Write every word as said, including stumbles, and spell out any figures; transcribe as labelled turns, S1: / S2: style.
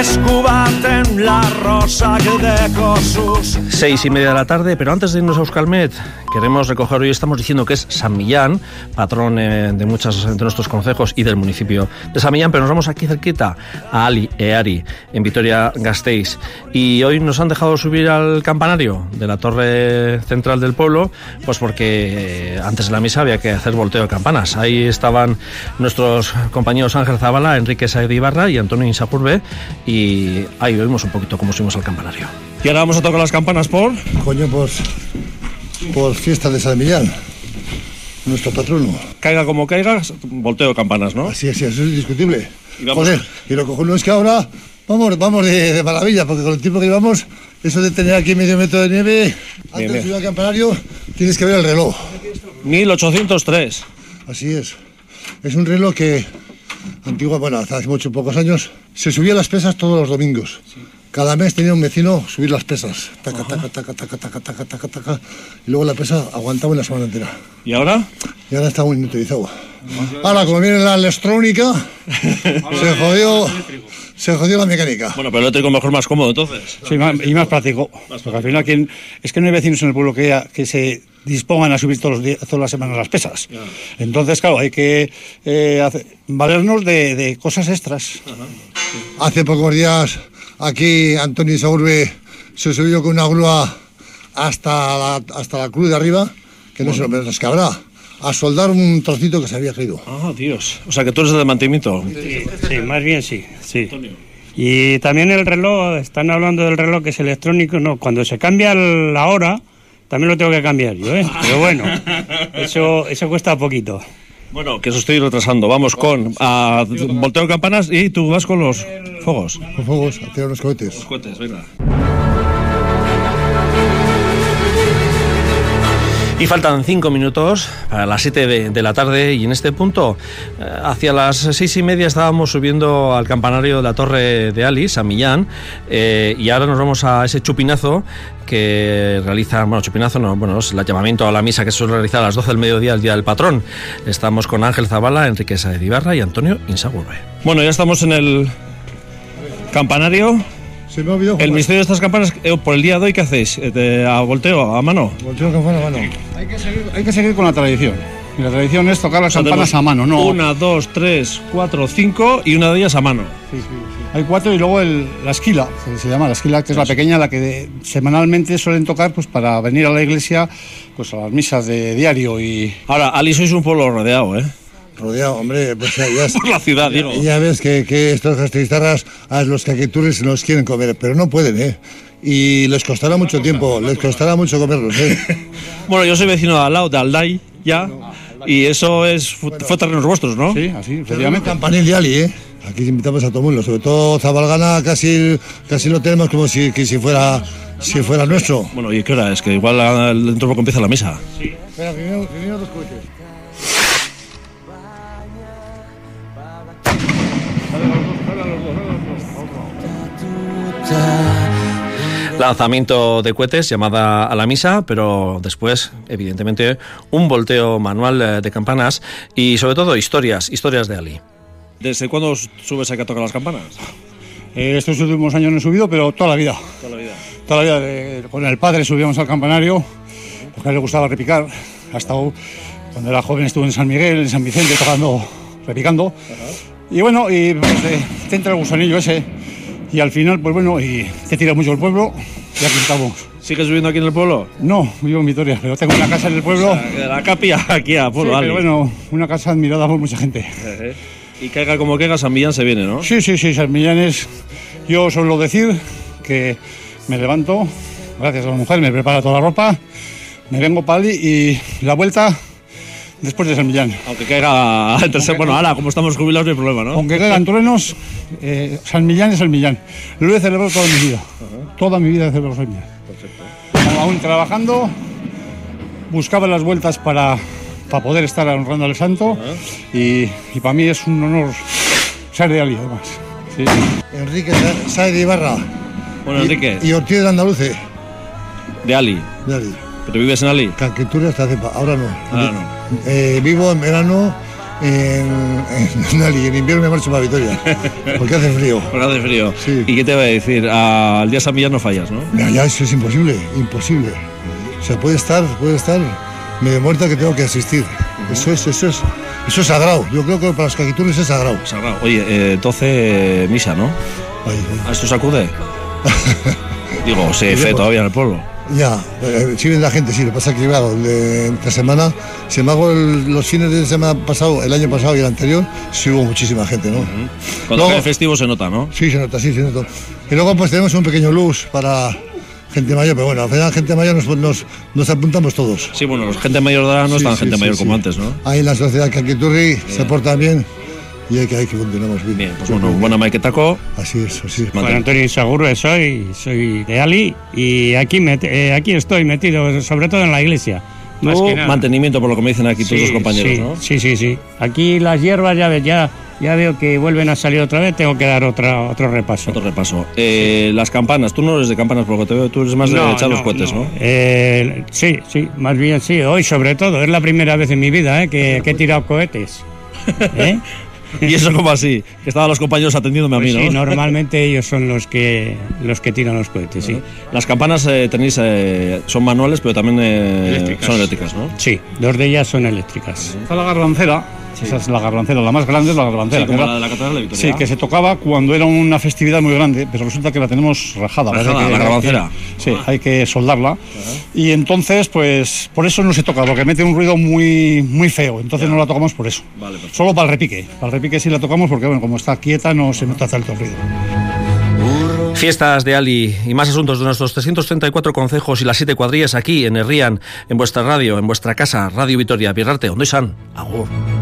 S1: escubaten la rosa de Cosus.
S2: Seis y media de la tarde, pero antes de irnos a Euskalmet, queremos recoger, hoy estamos diciendo que es San Millán, patrón eh, de muchos de nuestros concejos y del municipio de San Millán, pero nos vamos aquí cerquita a Ali Eari, en Vitoria-Gasteiz, y hoy nos han dejado subir al campanario de la torre central del pueblo, pues porque eh, antes de la misa había que hacer volteo de campanas. Ahí estaban nuestros compañeros Ángel Zabala, Enrique Saez de Ibarra y Antonio Insapurbe, y ahí oímos un poquito cómo subimos al campanario. Y ahora vamos a tocar las campanas por...
S3: Coño, pues... por fiesta de San Millán, nuestro patrono.
S2: Caiga como caiga, volteo de campanas, ¿no?
S3: Así es, eso es indiscutible.
S2: Y vamos...
S3: Joder, y lo cojonudo es que ahora vamos, vamos de, de maravilla, porque con el tiempo que llevamos, eso de tener aquí medio metro de nieve, antes bien, de subir al campanario, tienes que ver el reloj.
S2: mil ochocientos tres.
S3: Así es. Es un reloj que, antiguo, bueno, hace muchos pocos años, se subía a las pesas todos los domingos. Sí. Cada mes tenía un vecino subir las pesas. Taca, taca, taca, taca, taca, taca, taca, taca. Y luego la pesa aguantaba una semana entera.
S2: ¿Y ahora?
S3: Y ahora está muy inutilizado. Ahora, como viene la electrónica, se jodió, se jodió la mecánica.
S2: Bueno, pero el eléctrico mejor, más cómodo, entonces.
S4: Sí, más, y más práctico. Más porque al final, quien, es que no hay vecinos en el pueblo que, que se dispongan a subir todos los días, todas las semanas las pesas. Yeah. Entonces, claro, hay que eh, hacer, valernos de, de cosas extras.
S3: Uh-huh. Hace pocos días... aquí Antonio Insapurbe se subió con una grúa hasta la, hasta la cruz de arriba, que no bueno. se lo menos que habrá, a soldar un trocito que se había caído.
S2: Ah, Dios. O sea, que tú eres de mantenimiento.
S4: Sí, sí, más bien sí. sí. Y también el reloj, están hablando del reloj que es electrónico, no, cuando se cambia la hora, también lo tengo que cambiar yo, ¿eh? Pero bueno, eso, eso cuesta poquito.
S2: Bueno, que eso estoy retrasando. Vamos con a volteo de campanas y tú vas con los fuegos.
S3: Con fuegos, a tirar los cohetes.
S2: Los cohetes, venga. Y faltan cinco minutos para las siete de, de la tarde y en este punto, eh, hacia las seis y media estábamos subiendo al campanario de la torre de Ali, San Millán, eh, y ahora nos vamos a ese chupinazo que realiza, bueno, chupinazo no, bueno, es el llamamiento a la misa que se suele realizar a las doce del mediodía, el día del patrón. Estamos con Ángel Zabala, Enrique Saez de Ibarra y Antonio Insapurbe. Bueno, ya estamos en el campanario.
S3: Se me ha olvidado.
S2: El misterio de estas campanas, eh, por el día de hoy, ¿qué hacéis? ¿De, ¿A volteo, a mano?
S3: Volteo de campana a mano.
S4: Hay que seguir, hay que seguir con la tradición. Y la tradición es tocar las campanas a mano, ¿no?
S2: Una, dos, tres, cuatro, cinco y una de ellas a mano.
S4: Sí, sí, sí. Hay cuatro y luego el, la esquila, que se llama la esquila, que es la pequeña, la que de, semanalmente suelen tocar pues para venir a la iglesia, pues a las misas de diario y...
S2: Ahora, Ali, sois un pueblo rodeado, ¿eh?
S3: Rodeado, hombre, pues ya, ya
S2: por la ciudad, digo.
S3: Ya ves que, que estos gasteitarras a los caquetures nos quieren comer, pero no pueden, ¿eh? Y les costará mucho tiempo, les costará mucho comerlos, ¿eh?
S2: Bueno, yo soy vecino de al lado, de Alday, ya, y eso es fue terrenos vuestros, ¿no?
S4: Sí, así, efectivamente.
S3: Campanil de Ali, ¿eh? Aquí invitamos a todo el mundo, sobre todo Zabalgana casi, casi lo tenemos como si, que si fuera si fuera nuestro.
S2: Bueno, ¿y qué hora es? Que igual dentro de poco empieza la misa.
S4: Sí.
S3: Espera, primero, primero dos cohetes.
S2: Lanzamiento de cohetes, llamada a la misa, pero después, evidentemente, un volteo manual de campanas y, sobre todo, historias, historias de Ali. ¿Desde cuándo subes aquí a tocar las campanas?
S4: Eh, estos últimos años no he subido, pero toda la vida.
S2: Toda la vida.
S4: Toda la vida. Eh, con el padre subíamos al campanario, porque a él le gustaba repicar. Hasta cuando era joven estuve en San Miguel, en San Vicente, tocando, repicando. Ajá. Y bueno, y pues, eh, te entra el gusanillo ese. Y al final, pues bueno, y te tira mucho el pueblo y aquí estamos.
S2: ¿Sigues viviendo aquí en el pueblo?
S4: No, vivo en Vitoria, pero tengo una casa en el pueblo.
S2: O sea, de la Capi aquí a pueblo.
S4: Sí, pero bueno, una casa admirada por mucha gente.
S2: Uh-huh. Y caiga como caiga, San Millán se viene, ¿no?
S4: Sí, sí, sí, San Millán es... Yo suelo decir que me levanto, gracias a la mujer, me prepara toda la ropa, me vengo para allí y la vuelta... después de San Millán.
S2: Aunque caiga el tercer, bueno, ahora, como estamos jubilados, no hay problema, ¿no?
S4: Aunque caigan truenos, eh, San Millán es San Millán. Lo he celebrado toda mi vida. Uh-huh. Toda mi vida he celebrado San Millán. Perfecto. Aún trabajando, buscaba las vueltas para, para poder estar honrando al santo. Uh-huh. y, y para mí es un honor ser de Ali, además. Sí.
S3: Enrique Saez de Ibarra.
S2: Bueno, y, Enrique.
S3: Y Ortiz de Andaluce.
S2: De Ali.
S3: De Ali.
S2: ¿Pero vives en Ali?
S3: Caquetura hasta cepa, ahora no.
S2: Ahora no.
S3: Eh, vivo en verano En, en, en, en invierno me marcho para Vitoria, porque hace frío.
S2: Porque hace frío.
S3: Sí.
S2: ¿Y qué te va a decir? Al día San Millán no fallas, ¿no?
S3: Mira, ya eso es imposible, imposible. O sea, puede estar, puede estar medio muerta que tengo que asistir. Uh-huh. Eso es, eso es, eso es sagrado. Yo creo que para los caquiturris es sagrado.
S2: Sagrado. Oye, eh, entonces misa, ¿no?
S3: Ay, ay.
S2: ¿A esto se acude? Digo, se fe todavía en el pueblo.
S3: Ya, eh, sí viene la gente, sí, lo que pasa es que claro, de, entre semana, sin embargo el, los fines de semana pasado, el año pasado y el anterior, sí hubo muchísima gente, ¿no?
S2: Uh-huh. Cuando luego, el festivo se nota, ¿no?
S3: Sí, se nota, sí, se nota. Y luego pues tenemos un pequeño luz para gente mayor, pero bueno, al final gente mayor nos, nos, nos apuntamos todos.
S2: Sí, bueno, los gente mayor de ahora no sí, están sí, gente sí, mayor sí. como antes, ¿no?
S3: Ahí en la sociedad Caquiturri se portan bien. Y hay que, hay que continuamos bien.
S2: Bien, pues bueno, buena maiketako.
S3: Así es, así es.
S5: Bueno, Antonio Isagurbe soy, soy de Ali y aquí, met, eh, aquí estoy metido, sobre todo en la iglesia. Más
S2: no,
S5: que nada.
S2: Mantenimiento, por lo que me dicen aquí
S5: sí,
S2: todos los compañeros,
S5: sí,
S2: ¿no?
S5: Sí, sí, sí. Aquí las hierbas ya, ya, ya veo que vuelven a salir otra vez, tengo que dar otra, otro repaso.
S2: Otro repaso. Eh, sí. Las campanas, tú no eres de campanas, por lo que te veo, tú eres más no, de echar no, los cohetes, ¿no? ¿no?
S5: Eh, sí, sí, más bien sí. Hoy sobre todo, es la primera vez en mi vida eh, que, que he tirado cohetes. ¿Eh?
S2: ¿Y eso como así? Que estaban los compañeros atendiéndome
S5: pues
S2: a mí,
S5: sí,
S2: ¿no?
S5: normalmente ellos son los que los que tiran los cohetes, sí.
S2: Las campanas eh, tenéis eh, son manuales, pero también eh, eléctricas. Son eléctricas, ¿no?
S5: Sí, dos de ellas son eléctricas.
S4: Está la garbancera, sí. Esa es la garbancera, la más grande es la garbancera.
S2: Sí, como
S4: era,
S2: la de la Catedral de Vitoria.
S4: Sí, que se tocaba cuando era una festividad muy grande, pero resulta que la tenemos rajada.
S2: Rajada,
S4: que,
S2: la garbancera.
S4: Sí, uh-huh. Hay que soldarla. Uh-huh. Y entonces, pues, por eso no se toca, porque mete un ruido muy, muy feo. Entonces yeah. no la tocamos por eso. Vale, solo para el repique. Para el repique sí la tocamos porque, bueno, como está quieta no se nota tanto el ruido.
S2: Fiestas de Ali y más asuntos de nuestros trescientos treinta y cuatro concejos y las siete cuadrillas aquí en Herrian, en vuestra radio, en vuestra casa, Radio Vitoria, Birrarte, Ondo izan, agur.